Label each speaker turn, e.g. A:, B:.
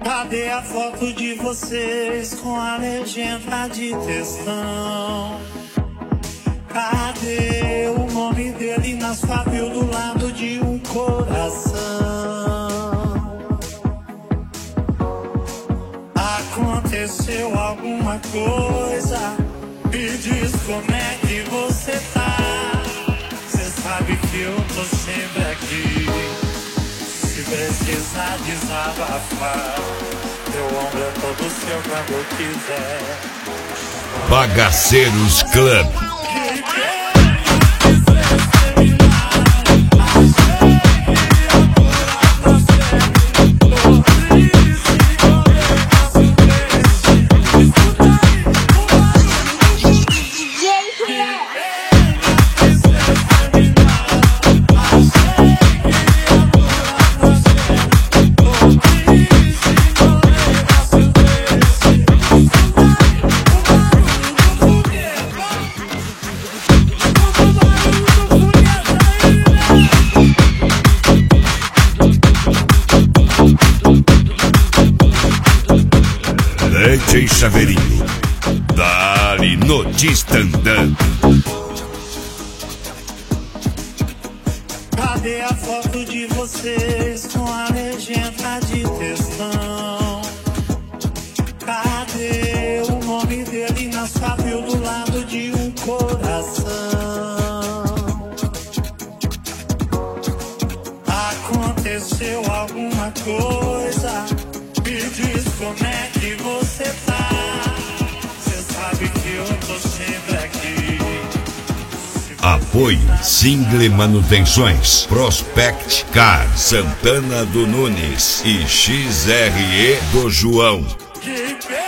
A: Cadê a foto de vocês com a legenda de textão? Cadê o nome dele na sua bio do lado de um coração? Aconteceu alguma coisa? Me diz como é que você tá. Cê sabe que eu tô sempre aqui. Se precisar desabafar, meu ombro é todo seu quando quiser.
B: Bagaceiros Club. DJ Chaveirinho, dali no Distandã.
A: Cadê a foto de vocês com a legenda de textão? Cadê o nome dele na sua bio do lado de um coração? Aconteceu alguma coisa? Me diz como é que você tá. Cê sabe que eu tô sempre aqui.
B: Apoio Single Manutenções, Prospect Car, Santana do Nunes e XRE do João.